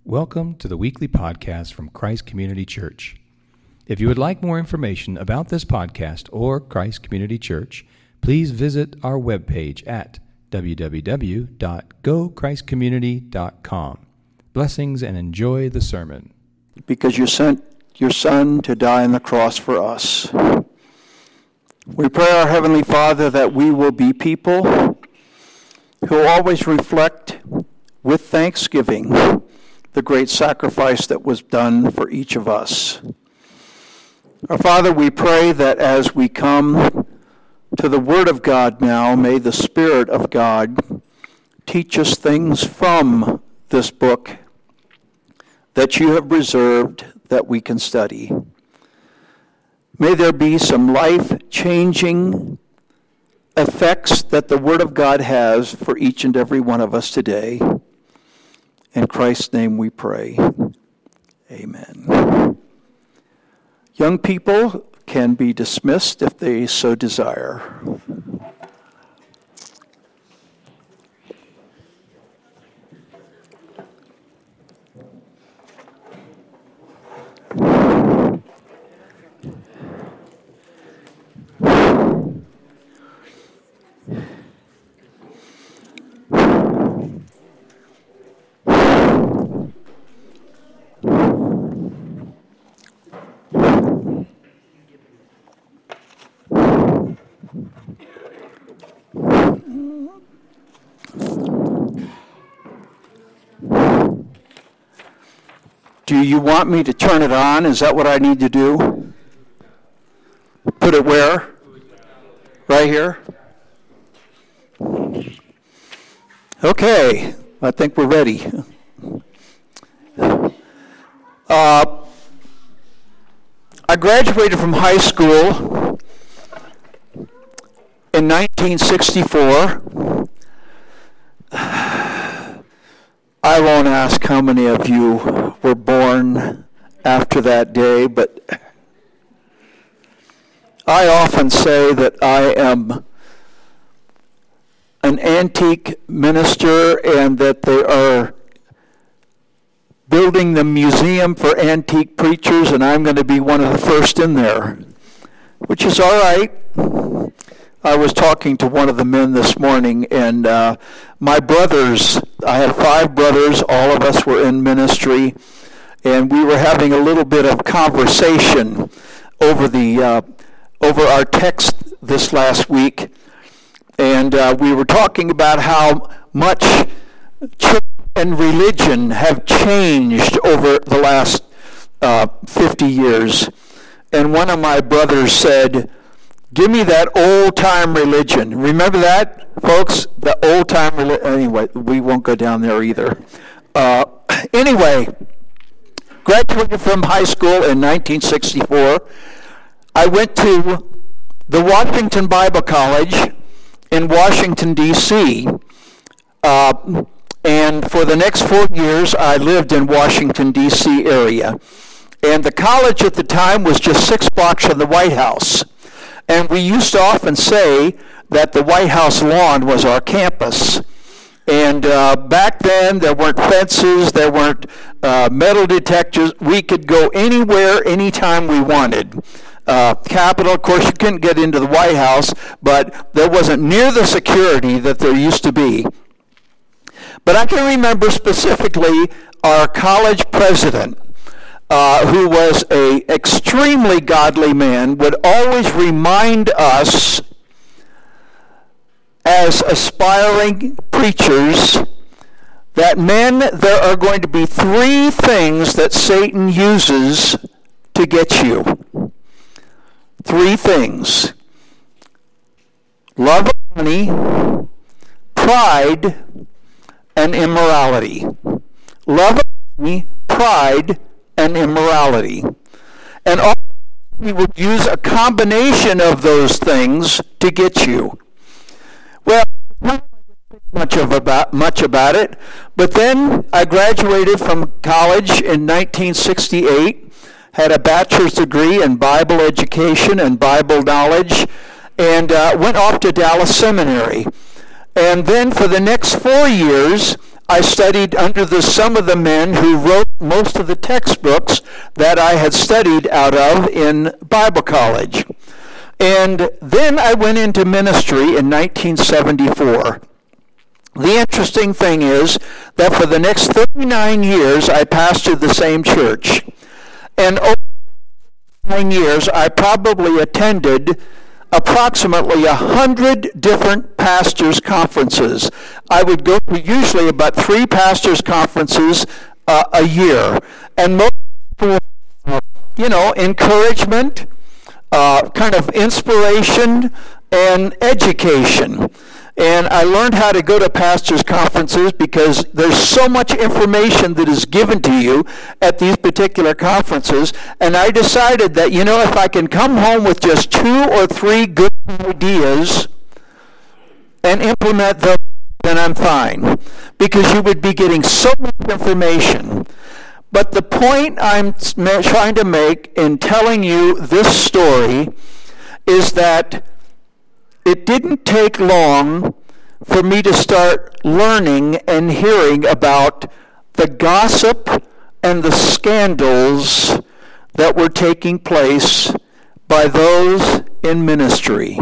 Welcome to the weekly podcast from Christ Community Church. If you would like more information about this podcast or Christ Community Church, please visit our webpage at www.gochristcommunity.com. Blessings and enjoy the sermon. Because you sent your Son to die on the cross for us. We pray, our Heavenly Father, that we will be people who always reflect with thanksgiving the great sacrifice that was done for each of us. Our Father, we pray that as we come to the Word of God now, may the Spirit of God teach us things from this book that you have reserved that we can study. May there be some life-changing effects that the Word of God has for each and every one of us today. In Christ's name we pray. Amen. Young people can be dismissed if they so desire. Do you want me to turn it on? Is that what I need to do? Put it where? Right here? Okay, I think we're ready. I graduated from high school in 1964. I won't ask how many of you were born after that day, but I often say that I am an antique minister and that they are building the museum for antique preachers, and I'm going to be one of the first in there, which is all right. I was talking to one of the men this morning, and my brothers, I had 5 brothers, all of us were in ministry, and we were having a little bit of conversation over our text this last week, and we were talking about how much church and religion have changed over the last 50 years. And one of my brothers said, "Give me that old-time religion." Remember that, folks? The old-time religion. Anyway, we won't go down there either. Anyway, graduated from high school in 1964. I went to the Washington Bible College in Washington, D.C., and for the next 4 years, I lived in Washington, D.C. area. And the college at the time was just 6 blocks from the White House. And we used to often say that the White House lawn was our campus. And back then, there weren't fences, there weren't metal detectors. We could go anywhere, anytime we wanted. Capitol, of course, you couldn't get into the White House, but there wasn't near the security that there used to be. But I can remember specifically our college president, who was an extremely godly man, would always remind us as aspiring preachers that, men, there are going to be 3 things that Satan uses to get you. 3 things: love of money, pride, and immorality. Love of money, pride, and immorality. And often we would use a combination of those things to get you. Well, not much about it, but then I graduated from college in 1968, had a bachelor's degree in Bible education and Bible knowledge, and went off to Dallas Seminary. And then for the next 4 years, I studied under some of the men who wrote most of the textbooks that I had studied out of in Bible college. And then I went into ministry in 1974. The interesting thing is that for the next 39 years, I pastored the same church. And over 9 years, I probably attended approximately 100 different pastors' conferences. I would go to usually about 3 pastors' conferences a year. And most people, encouragement, kind of inspiration, and education. And I learned how to go to pastors' conferences because there's so much information that is given to you at these particular conferences. And I decided that, if I can come home with just 2 or 3 good ideas and implement them, then I'm fine. Because you would be getting so much information. But the point I'm trying to make in telling you this story is that it didn't take long for me to start learning and hearing about the gossip and the scandals that were taking place by those in ministry.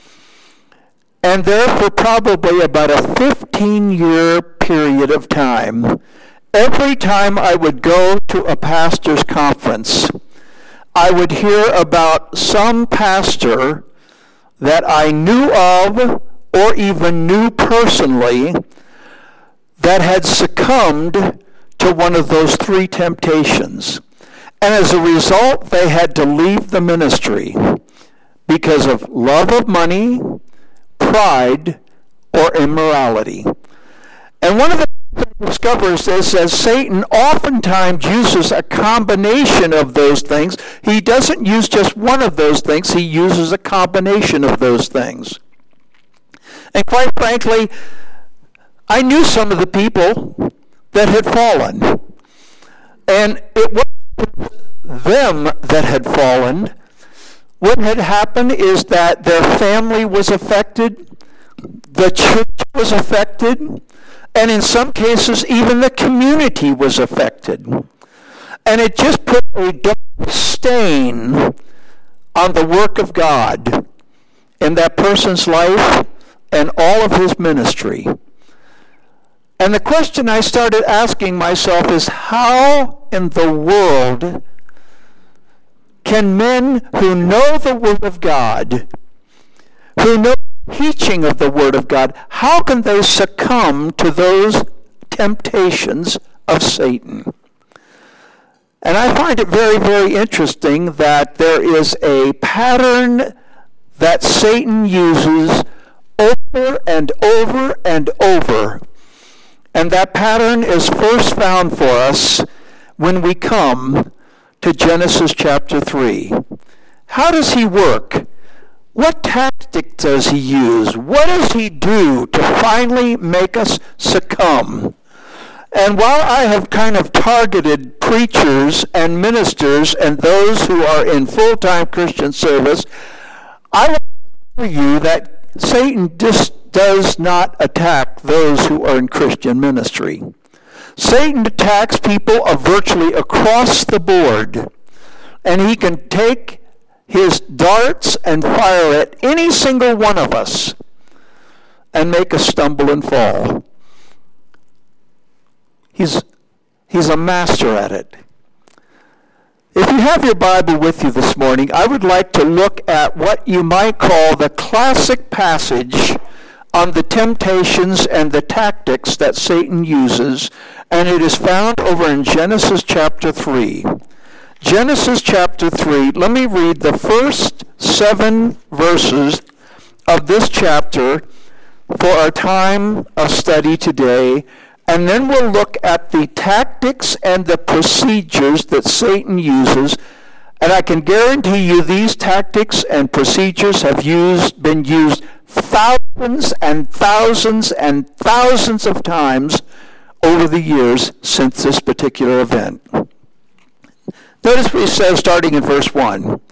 And there for probably about a 15-year period of time, every time I would go to a pastor's conference, I would hear about some pastor that I knew of or even knew personally that had succumbed to one of those 3 temptations. And as a result, they had to leave the ministry because of love of money, pride, or immorality. And one of the discovers this as Satan oftentimes uses a combination of those things. He doesn't use just one of those things. He uses a combination of those things. And quite frankly, I knew some of the people that had fallen. And it wasn't them that had fallen. What had happened is that their family was affected, the church was affected, and in some cases, even the community was affected. And it just put a dark stain on the work of God in that person's life and all of his ministry. And the question I started asking myself is, how in the world can men who know the Word of God, who know teaching of the Word of God, how can they succumb to those temptations of Satan? And I find it very, very interesting that there is a pattern that Satan uses over and over and over. And that pattern is first found for us when we come to Genesis chapter 3. How does he work? What tactic does he use? What does he do to finally make us succumb? And while I have kind of targeted preachers and ministers and those who are in full-time Christian service, I want to tell you that Satan just does not attack those who are in Christian ministry. Satan attacks people virtually across the board, and he can take his darts and fire at any single one of us and make us stumble and fall. He's a master at it. If you have your Bible with you this morning, I would like to look at what you might call the classic passage on the temptations and the tactics that Satan uses, and it is found over in Genesis chapter 3. Genesis chapter 3, let me read the first 7 verses of this chapter for our time of study today, and then we'll look at the tactics and the procedures that Satan uses. And I can guarantee you these tactics and procedures have been used thousands and thousands and thousands of times over the years since this particular event. Notice what he says starting in verse 1.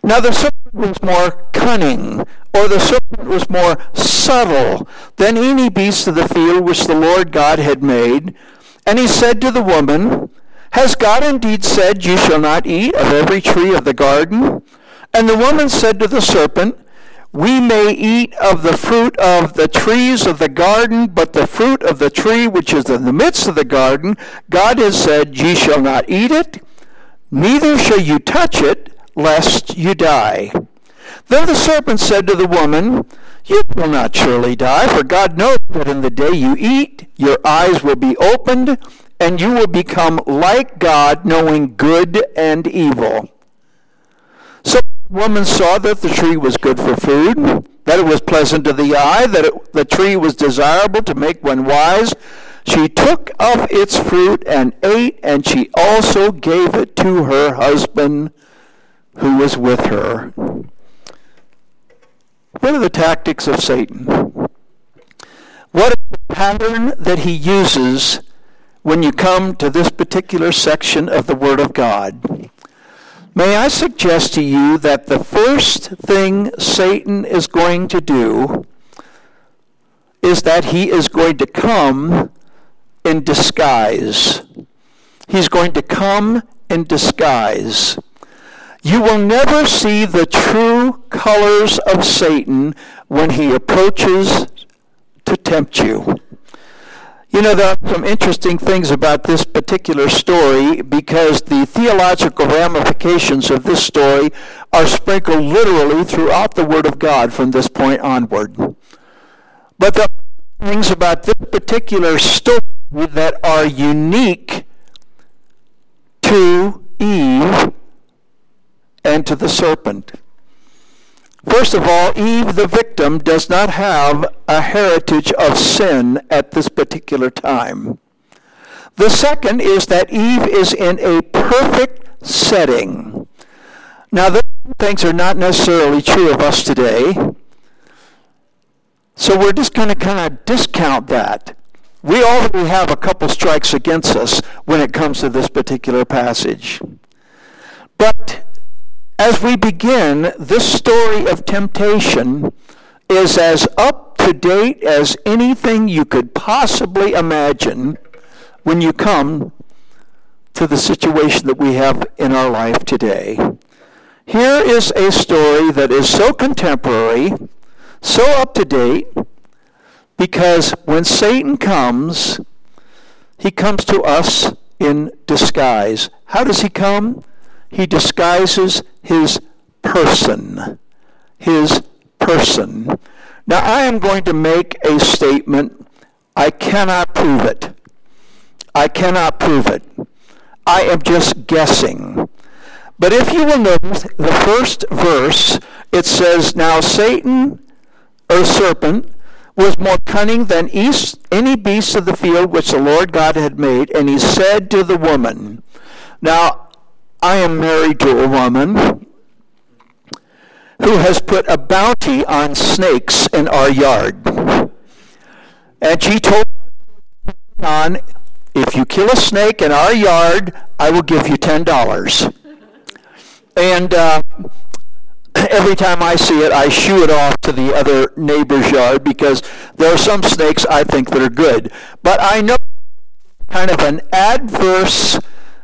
Now the serpent was more cunning, or the serpent was more subtle than any beast of the field which the Lord God had made. And he said to the woman, Has God indeed said, You shall not eat of every tree of the garden? And the woman said to the serpent, We may eat of the fruit of the trees of the garden, but the fruit of the tree which is in the midst of the garden, God has said, Ye shall not eat it, neither shall you touch it, lest you die. Then the serpent said to the woman, You will not surely die, for God knows that in the day you eat, your eyes will be opened, and you will become like God, knowing good and evil. So the woman saw that the tree was good for food, that it was pleasant to the eye, that the tree was desirable to make one wise. She took of its fruit and ate, and she also gave it to her husband who was with her. What are the tactics of Satan? What is the pattern that he uses when you come to this particular section of the Word of God? May I suggest to you that the first thing Satan is going to do is that he is going to come in disguise. He's going to come in disguise. You will never see the true colors of Satan when he approaches to tempt you. You know, there are some interesting things about this particular story because the theological ramifications of this story are sprinkled literally throughout the Word of God from this point onward. But there are things about this particular story that are unique to Eve and to the serpent. First of all, Eve, the victim, does not have a heritage of sin at this particular time. The second is that Eve is in a perfect setting. Now, those things are not necessarily true of us today, so we're just going to kind of discount that. We already have a couple strikes against us when it comes to this particular passage. But as we begin, this story of temptation is as up to date as anything you could possibly imagine when you come to the situation that we have in our life today. Here is a story that is so contemporary, so up to date, because when Satan comes, he comes to us in disguise. How does he come? He disguises his person. His person. Now, I am going to make a statement. I cannot prove it. I cannot prove it. I am just guessing. But if you will notice the first verse, it says, Now Satan, or serpent, was more cunning than any beast of the field which the Lord God had made, and he said to the woman. Now, I am married to a woman who has put a bounty on snakes in our yard. And she told me, if you kill a snake in our yard, I will give you $10. And every time I see it, I shoo it off to the other neighbor's yard because there are some snakes I think that are good. But I know kind of an adverse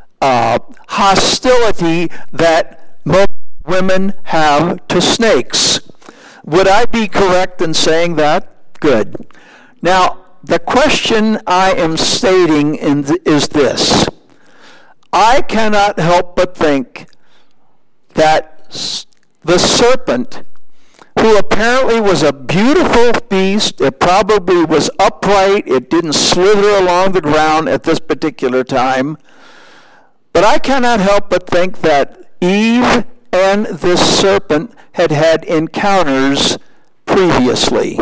hostility that most women have to snakes. Would I be correct in saying that? Good. Now, the question I am stating is this. I cannot help but think that the serpent, who apparently was a beautiful beast, it probably was upright, it didn't slither along the ground at this particular time, but I cannot help but think that Eve and this serpent had had encounters previously.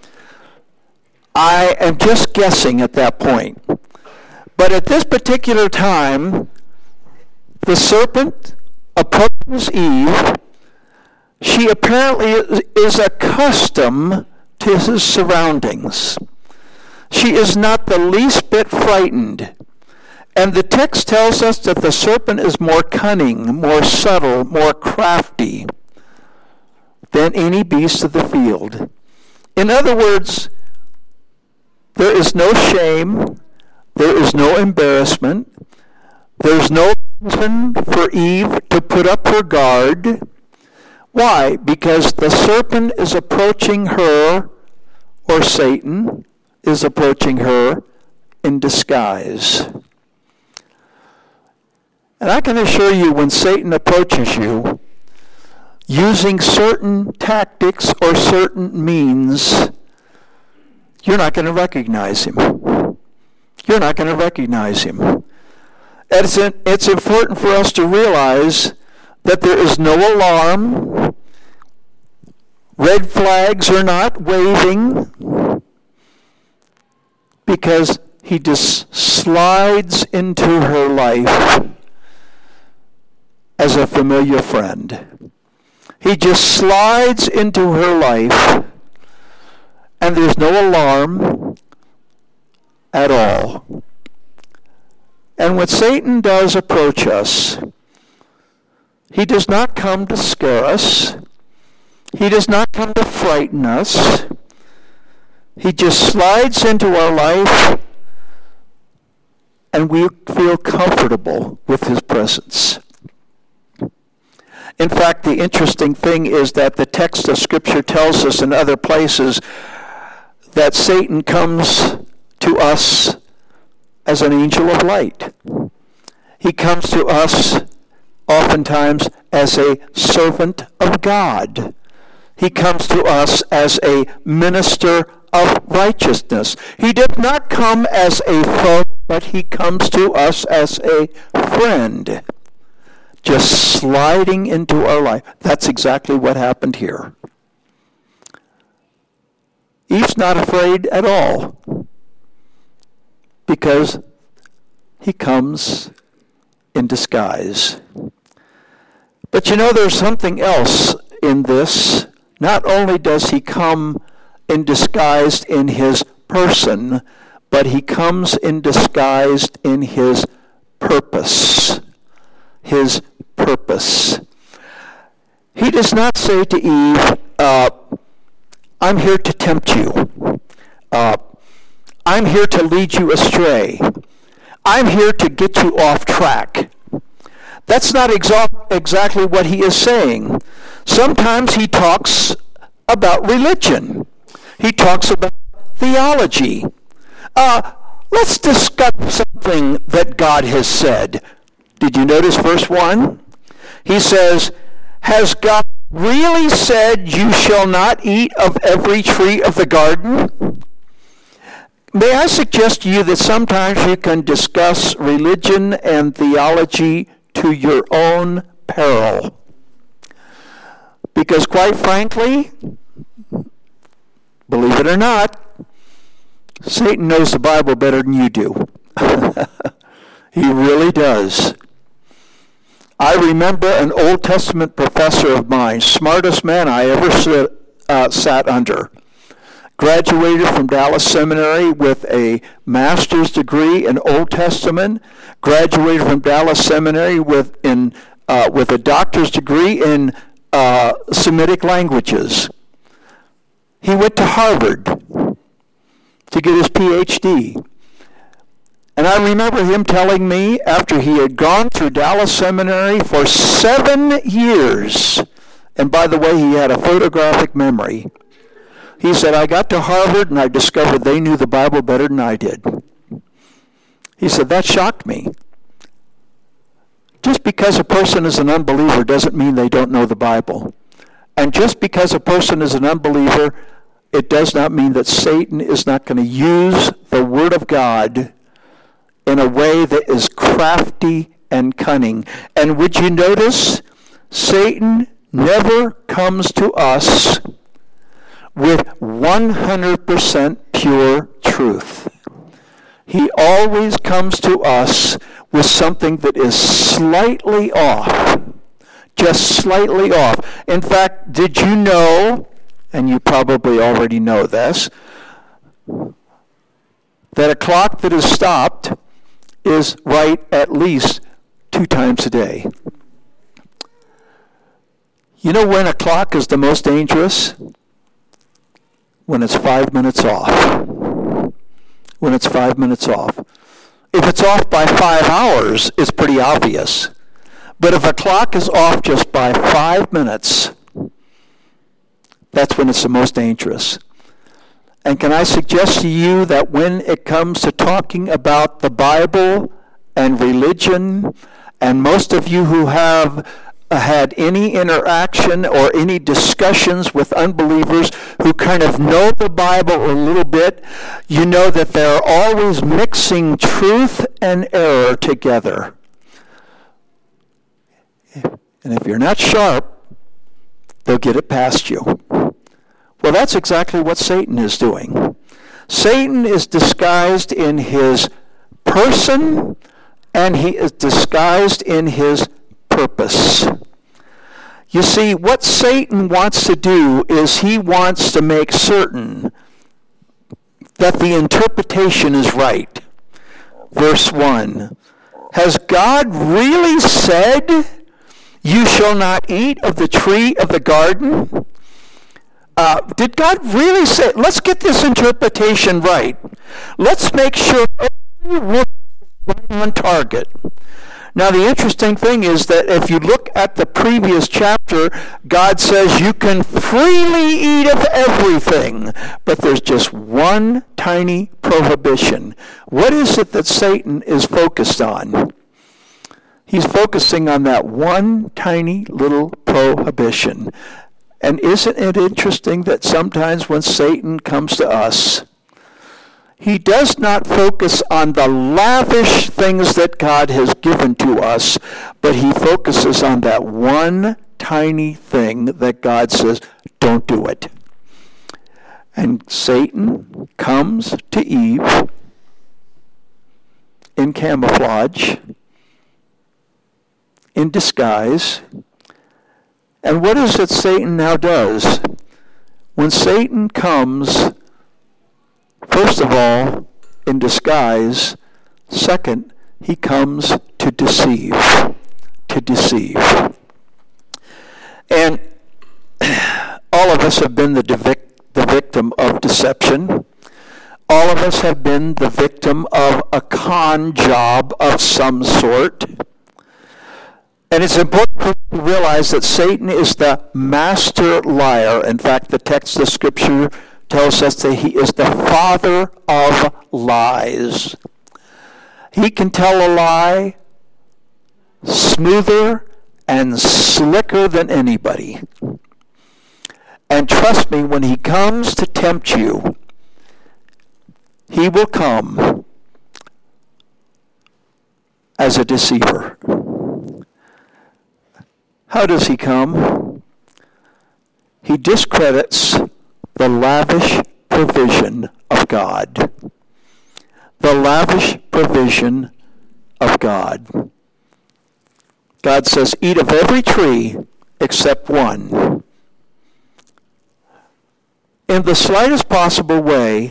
I am just guessing at that point. But at this particular time, the serpent approaches Eve. She apparently is accustomed to his surroundings. She is not the least bit frightened. And the text tells us that the serpent is more cunning, more subtle, more crafty. than any beast of the field. In other words, there is no shame, there is no embarrassment, there's no reason for Eve to put up her guard. Why? Because the serpent is approaching her, or Satan is approaching her in disguise. And I can assure you, when Satan approaches you, using certain tactics or certain means, you're not going to recognize him. You're not going to recognize him. It's important for us to realize that there is no alarm. Red flags are not waving, because he just slides into her life as a familiar friend. He just slides into her life, and there's no alarm at all. And when Satan does approach us, he does not come to scare us. He does not come to frighten us. He just slides into our life, and we feel comfortable with his presence. In fact, the interesting thing is that the text of Scripture tells us in other places that Satan comes to us as an angel of light. He comes to us oftentimes as a servant of God. He comes to us as a minister of righteousness. He did not come as a foe, but he comes to us as a friend, just sliding into our life. That's exactly what happened here. Eve's not afraid at all, because he comes in disguise. But you know, there's something else in this. Not only does he come in disguised in his person, but he comes in disguised in his purpose. His purpose. He does not say to Eve, I'm here to tempt you. I'm here to lead you astray. I'm here to get you off track. That's not exactly what he is saying. Sometimes he talks about religion. He talks about theology. Let's discuss something that God has said. Did you notice verse 1? He says, has God really said you shall not eat of every tree of the garden? May I suggest to you that sometimes you can discuss religion and theology to your own peril. Because quite frankly, believe it or not, Satan knows the Bible better than you do. He really does. I remember an Old Testament professor of mine, smartest man I ever sat under. Graduated from Dallas Seminary with a master's degree in Old Testament. Graduated from Dallas Seminary with a doctor's degree in Semitic languages. He went to Harvard to get his PhD. And I remember him telling me, after he had gone through Dallas Seminary for 7 years, and by the way, he had a photographic memory, he said, I got to Harvard and I discovered they knew the Bible better than I did. He said, that shocked me. Just because a person is an unbeliever doesn't mean they don't know the Bible. And just because a person is an unbeliever, it does not mean that Satan is not going to use the Word of God in a way that is crafty and cunning. And would you notice, Satan never comes to us with 100% pure truth. He always comes to us with something that is slightly off, just slightly off. In fact, did you know, and you probably already know this, that a clock that is stopped is right at least 2 times a day? You know when a clock is the most dangerous? When it's 5 minutes off. When it's 5 minutes off. If it's off by 5 hours, it's pretty obvious. But if a clock is off just by 5 minutes, that's when it's the most dangerous. And can I suggest to you that when it comes to talking about the Bible and religion, and most of you who have had any interaction or any discussions with unbelievers who kind of know the Bible a little bit, you know that they're always mixing truth and error together. And if you're not sharp, they'll get it past you. Well, that's exactly what Satan is doing. Satan is disguised in his person, and he is disguised in his purpose. You see, what Satan wants to do is he wants to make certain that the interpretation is right. Verse 1, has God really said, you shall not eat of the tree of the garden? Did God really say, let's get this interpretation right. Let's make sure every word is on target. Now the interesting thing is that if you look at the previous chapter, God says you can freely eat of everything, but there's just one tiny prohibition. What is it that Satan is focused on? He's focusing on that one tiny little prohibition. And isn't it interesting that sometimes when Satan comes to us, he does not focus on the lavish things that God has given to us, but he focuses on that one tiny thing that God says, don't do it. And Satan comes to Eve in camouflage, in disguise. And what is it Satan now does? When Satan comes, first of all, in disguise. Second, he comes to deceive. To deceive. And all of us have been the victim of deception. All of us have been the victim of a con job of some sort. And it's important to realize that Satan is the master liar. In fact, the text of Scripture tells us that he is the father of lies. He can tell a lie smoother and slicker than anybody. And trust me, when he comes to tempt you, he will come as a deceiver. How does he come? He discredits the lavish provision of God. The lavish provision of God. God says, eat of every tree except one. In the slightest possible way,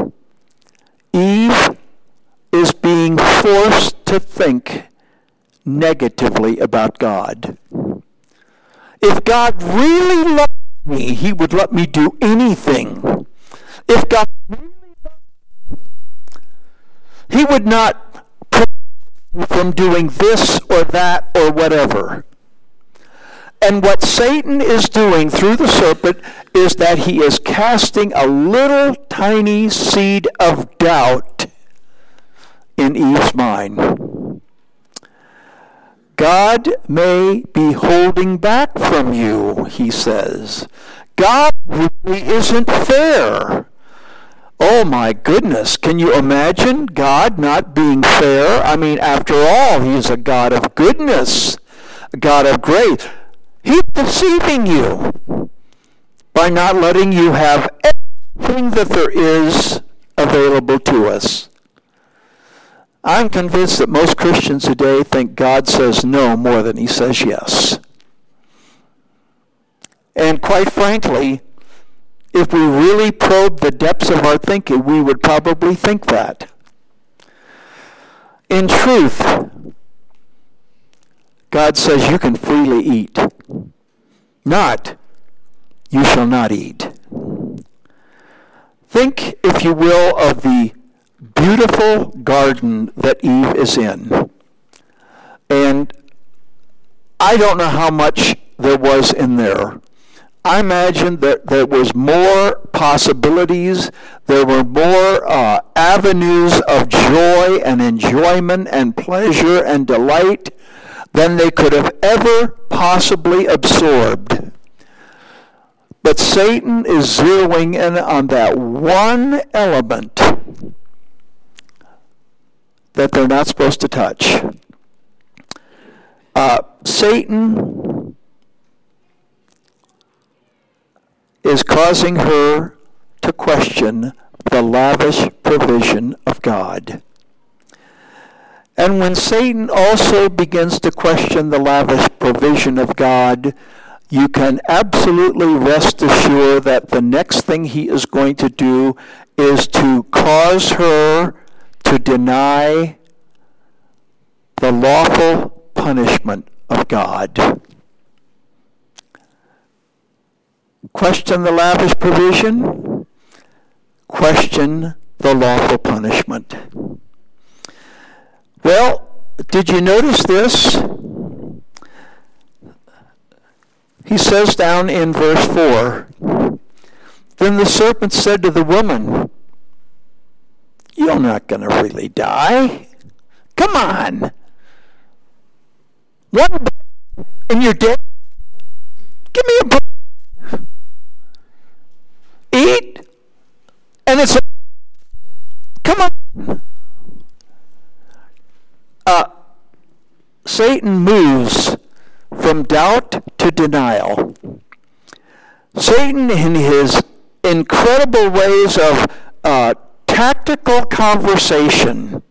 Eve is being forced to think negatively about God. If God really loved me, he would let me do anything. If God really loved me, he would not prevent me from doing this or that or whatever. And what Satan is doing through the serpent is that he is casting a little tiny seed of doubt in Eve's mind. God may be holding back from you, he says. God really isn't fair. Oh my goodness, can you imagine God not being fair? I mean, after all, he's a God of goodness, a God of grace. He's deceiving you by not letting you have everything that there is available to us. I'm convinced that most Christians today think God says no more than he says yes. And quite frankly, if we really probe the depths of our thinking, we would probably think that. In truth, God says you can freely eat. not, you shall not eat. Think, if you will, of the beautiful garden that Eve is in. And I don't know how much there was in there. I imagine that there was more possibilities, there were more avenues of joy and enjoyment and pleasure and delight than they could have ever possibly absorbed. But Satan is zeroing in on that one element that they're not supposed to touch. Satan is causing her to question the lavish provision of God. And when Satan also begins to question the lavish provision of God, you can absolutely rest assured that the next thing he is going to do is to cause her to deny the lawful punishment of God. Question the lavish provision, question the lawful punishment. Well, did you notice this? He says down in verse 4, then the serpent said to the woman, you're not going to really die. Come on. One bite and you're dead. Give me a break. Eat and it's come on. Satan moves from doubt to denial. Satan, in his incredible ways of tactical conversation,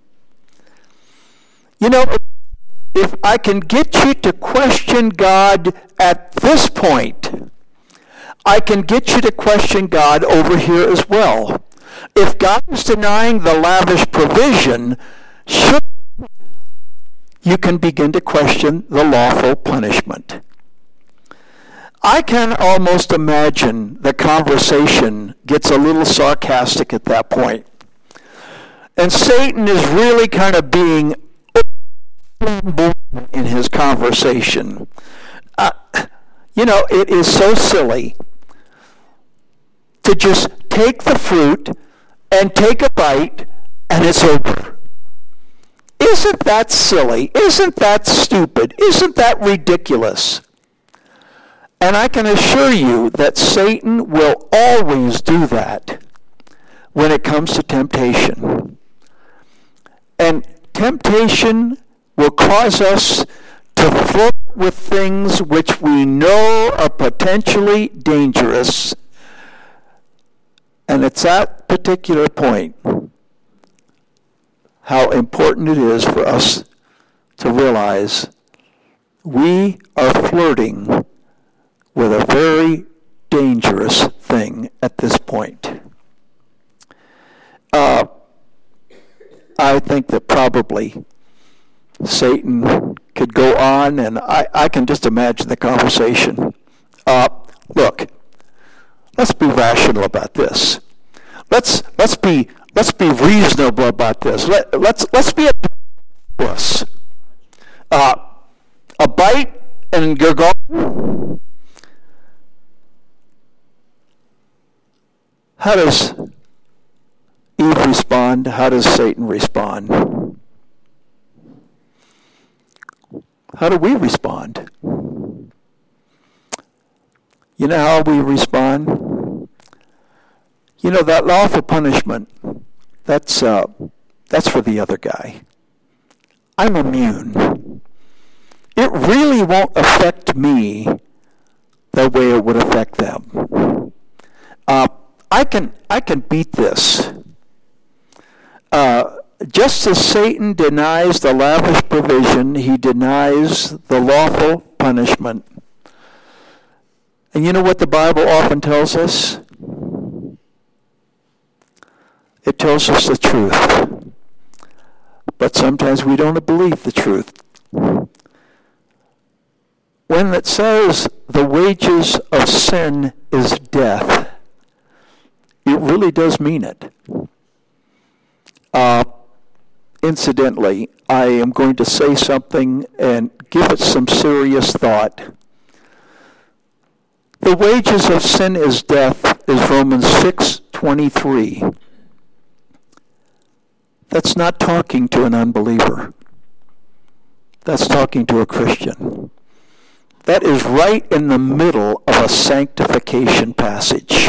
if I can get you to question God at this point, I can get you to question God over here as well. If God is denying the lavish provision, surely you can begin to question the lawful punishment. I can almost imagine the conversation gets a little sarcastic at that point. And Satan is really kind of being in his conversation. It is so silly to just take the fruit and take a bite and it's over. Isn't that silly? Isn't that stupid? Isn't that ridiculous? And I can assure you that Satan will always do that when it comes to temptation. And temptation will cause us to flirt with things which we know are potentially dangerous. And it's that particular point how important it is for us to realize we are flirting with a very dangerous thing at this point. I think that probably Satan could go on, and I can just imagine the conversation. Look, let's be rational about this. Let's be reasonable about this. Let's be us. A bite and you're gone. How does Eve respond? How does Satan respond? How do we respond? You know how we respond? That lawful punishment, that's for the other guy. I'm immune. It really won't affect me the way it would affect them. I can beat this. Just as Satan denies the lavish provision, he denies the lawful punishment. And you know what the Bible often tells us? It tells us the truth. But sometimes we don't believe the truth. When when it says the wages of sin is death, it really does mean it. Incidentally, I am going to say something and give it some serious thought. The wages of sin is death is Romans 6:23. That's not talking to an unbeliever. That's talking to a Christian. That is right in the middle of a sanctification passage.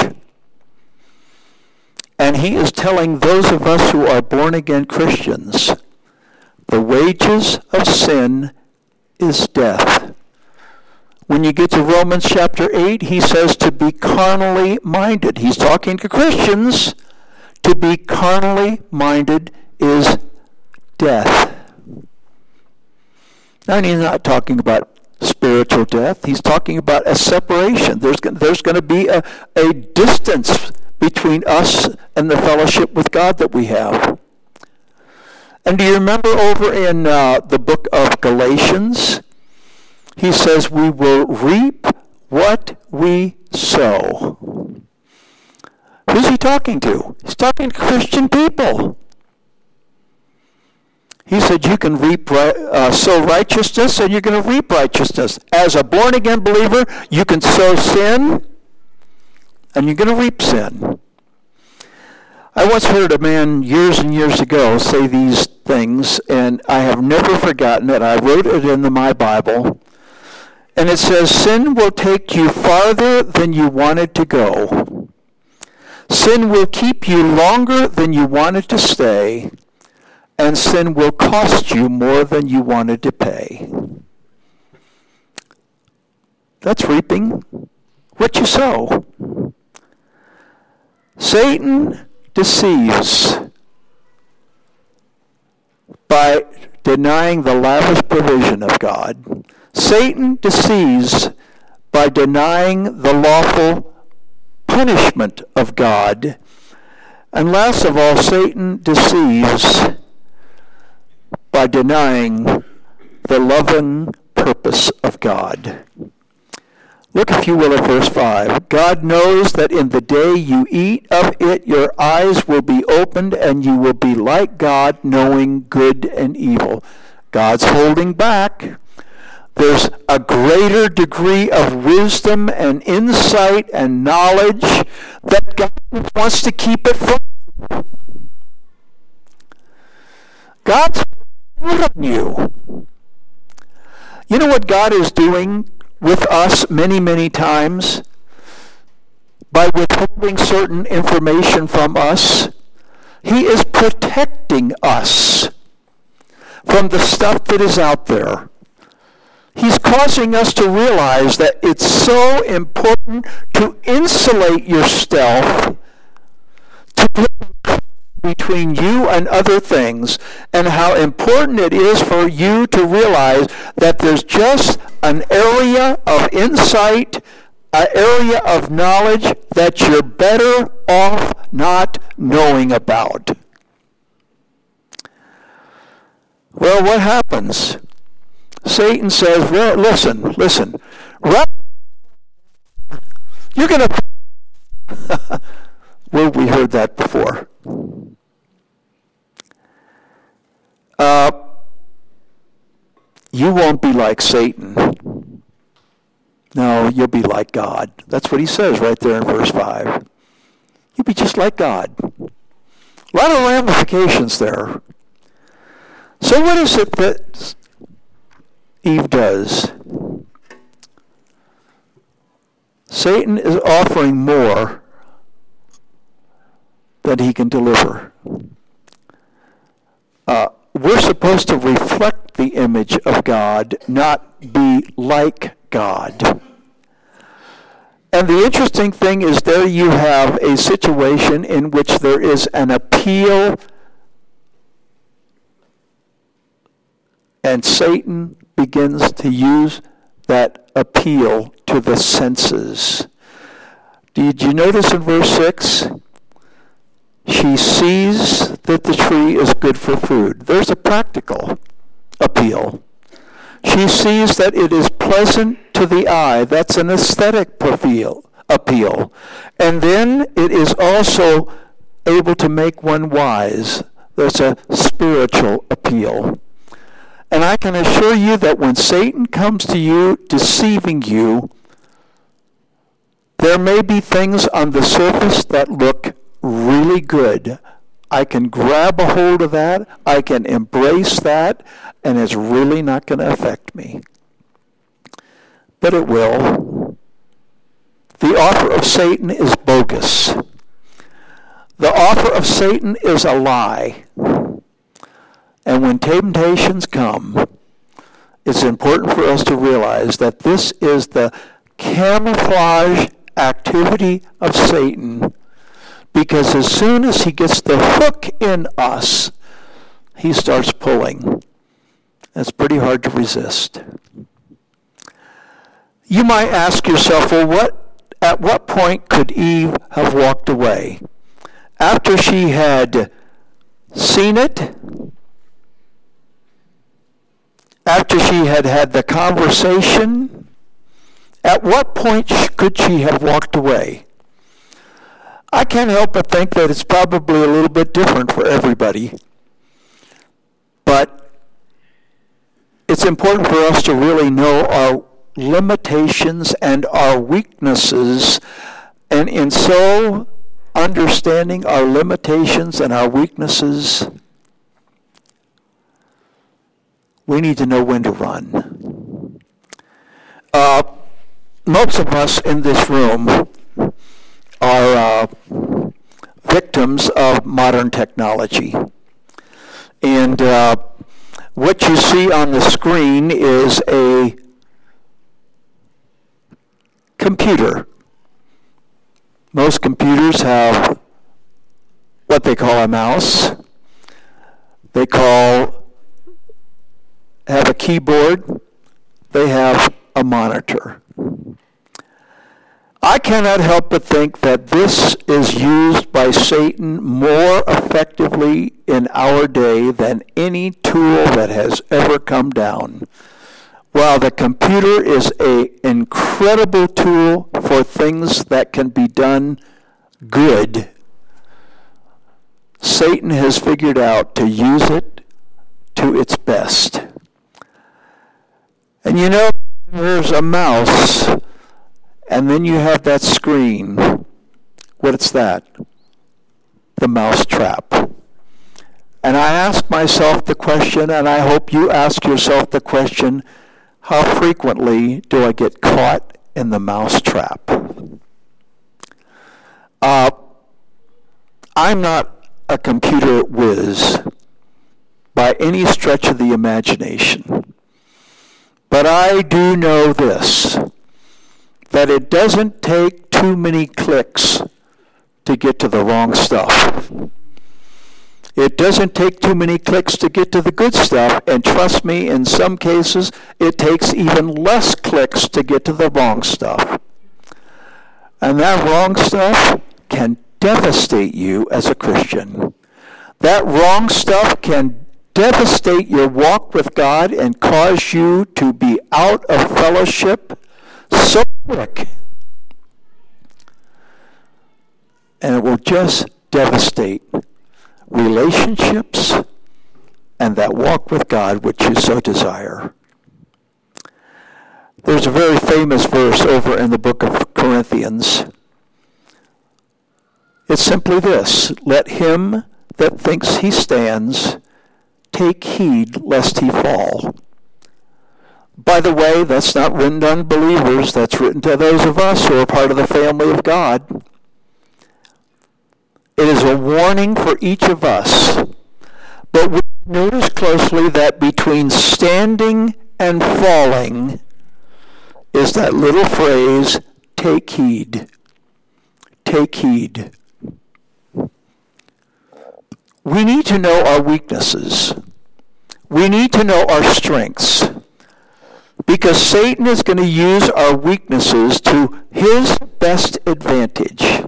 And he is telling those of us who are born-again Christians, the wages of sin is death. When you get to Romans chapter 8, he says to be carnally minded. He's talking to Christians. To be carnally minded is death. And he's not talking about spiritual death. He's talking about a separation. There's going to be a distance between us and the fellowship with God that we have. And do you remember over in the book of Galatians, he says we will reap what we sow. Who's he talking to? He's talking to Christian people. He said you can sow righteousness and you're going to reap righteousness. As a born-again believer, you can sow sin and you're going to reap sin. I once heard a man years and years ago say these things, and I have never forgotten it. I wrote it into my Bible. And it says, sin will take you farther than you wanted to go. Sin will keep you longer than you wanted to stay. And sin will cost you more than you wanted to pay. That's reaping what you sow. Satan deceives by denying the lavish provision of God. Satan deceives by denying the lawful punishment of God. And last of all, Satan deceives by denying the loving purpose of God. Look, if you will, at verse 5. God knows that in the day you eat of it, your eyes will be opened, and you will be like God, knowing good and evil. God's holding back. There's a greater degree of wisdom and insight and knowledge that God wants to keep it from you. God's holding on you. You know what God is doing with us many, many times? By withholding certain information from us, he is protecting us from the stuff that is out there. He's causing us to realize that it's so important to insulate yourself, to put between you and other things, and how important it is for you to realize that there's just an area of insight, an area of knowledge that you're better off not knowing about. Well, what happens? Satan says, well, listen. You're going to... Well, we heard that before. You won't be like Satan. No, you'll be like God. That's what he says right there in verse 5. You'll be just like God. A lot of ramifications there. So what is it that Eve does? Satan is offering more than he can deliver. We're supposed to reflect the image of God, not be like God. And the interesting thing is there you have a situation in which there is an appeal, and Satan begins to use that appeal to the senses. Did you notice in verse 6? She sees that the tree is good for food. There's a practical appeal. She sees that it is pleasant to the eye. That's an aesthetic appeal. And then it is also able to make one wise. There's a spiritual appeal. And I can assure you that when Satan comes to you deceiving you, there may be things on the surface that look really good. I can grab a hold of that, I can embrace that, and it's really not going to affect me. But it will. The offer of Satan is bogus. The offer of Satan is a lie. And when temptations come, it's important for us to realize that this is the camouflage activity of Satan, because as soon as he gets the hook in us, he starts pulling. It's pretty hard to resist. You might ask yourself, well, at what point could Eve have walked away? After she had seen it, after she had had the conversation, at what point could she have walked away? I can't help but think that it's probably a little bit different for everybody. But it's important for us to really know our limitations and our weaknesses, and in so understanding our limitations and our weaknesses, we need to know when to run. Most of us in this room are victims of modern technology. And what you see on the screen is a computer. Most computers have what they call a mouse. They have a keyboard. They have a monitor. I cannot help but think that this is used by Satan more effectively in our day than any tool that has ever come down. While the computer is an incredible tool for things that can be done good, Satan has figured out to use it to its best. And you know, there's a mouse, and then you have that screen. What's that? The mouse trap. And I ask myself the question, and I hope you ask yourself the question, how frequently do I get caught in the mouse trap? I'm not a computer whiz by any stretch of the imagination. But I do know this, that it doesn't take too many clicks to get to the wrong stuff. It doesn't take too many clicks to get to the good stuff, and trust me, in some cases, it takes even less clicks to get to the wrong stuff. And that wrong stuff can devastate you as a Christian. That wrong stuff can devastate your walk with God and cause you to be out of fellowship so quick. And it will just devastate relationships and that walk with God which you so desire. There's a very famous verse over in the book of Corinthians. It's simply this: let him that thinks he stands take heed lest he fall. By the way, that's not written to unbelievers. That's written to those of us who are part of the family of God. It is a warning for each of us. But we notice closely that between standing and falling is that little phrase, take heed. Take heed. We need to know our weaknesses. We need to know our strengths. Because Satan is going to use our weaknesses to his best advantage.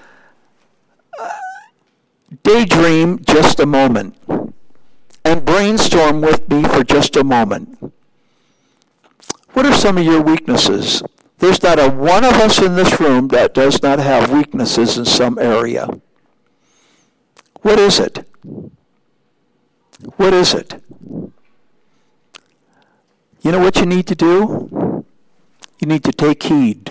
Daydream just a moment. And brainstorm with me for just a moment. What are some of your weaknesses? There's not a one of us in this room that does not have weaknesses in some area. What is it? What is it? You know what you need to do? You need to take heed.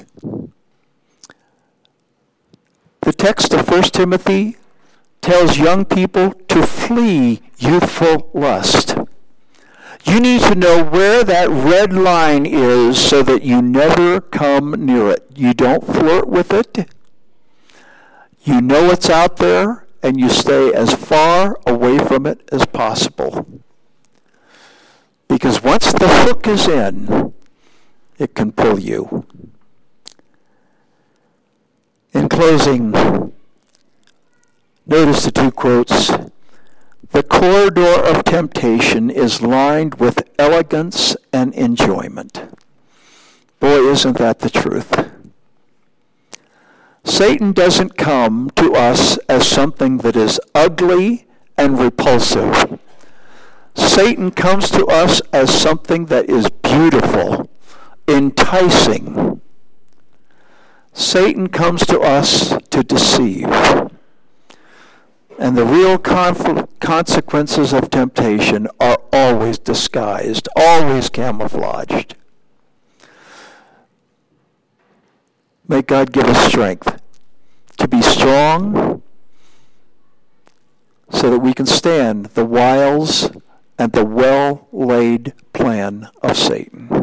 The text of 1 Timothy tells young people to flee youthful lust. You need to know where that red line is so that you never come near it. You don't flirt with it. You know it's out there, and you stay as far away from it as possible. Because once the hook is in, it can pull you. In closing, notice the two quotes. The corridor of temptation is lined with elegance and enjoyment. Boy, isn't that the truth. Satan doesn't come to us as something that is ugly and repulsive. Satan comes to us as something that is beautiful, enticing. Satan comes to us to deceive. And the real consequences of temptation are always disguised, always camouflaged. May God give us strength to be strong so that we can stand the wiles and the well-laid plan of Satan.